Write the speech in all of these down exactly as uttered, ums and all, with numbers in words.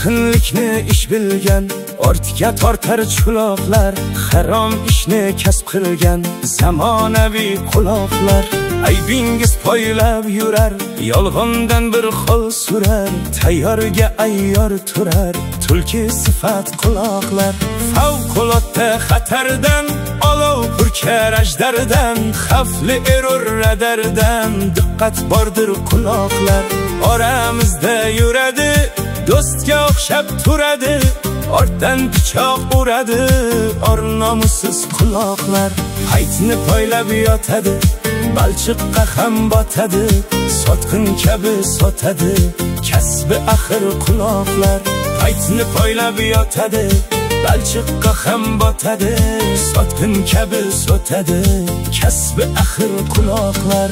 sotqinlikni ish bilgan, ortga tortar chuloqlar, harom ishni kasb qilgan zamonaviy quloqlar. Aybingiz poylab yurar, yolg'ondan bir xil surar, tayyorga ayyor turar tulki sifat quloqlar. Favqulodda xatardan, olov purkar ajdardan, xavfli erur radardan diqqat bordir quloqlar. Oramizda yuradi, do'stga o'xshab turadi, ortdan pichoq uradi or nomusiz quloqlar. Haytni poylab yotadi, balchiqqa ham botadi, sotqin kabi sotadi kasbi axir quloqlar. Haytni poylab yotadi, balchiqqa ham botadi, sotqin kabi sotadi kasbi axir quloqlar.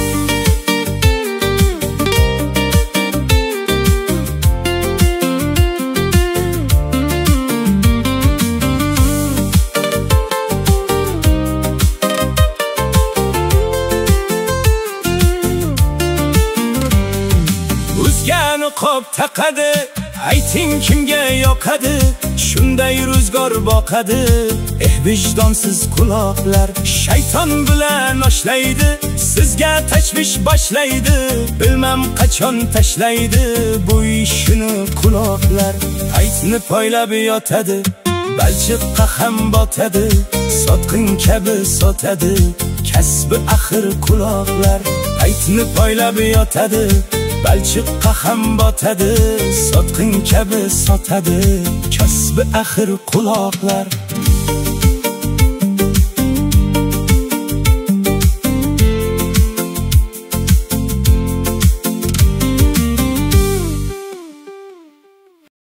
Qop taqadi, ayting kimga yoqadi, shunday ro'zgor boqadi. Eh vijdonsiz quloqlar, shayton bilan oshlaydi, sizga tashvish boshlaydi, bilmam qachon tashlaydi bu ishini quloqlar. Aytni poylab yotadi, balchiqqa ham botadi, sotqin kabi sotadi kasbi axir quloqlar. Aytni poylab yotadi, balchiqqa ham botadi, sotqin kabi sotadi kasbi axir quloqlar.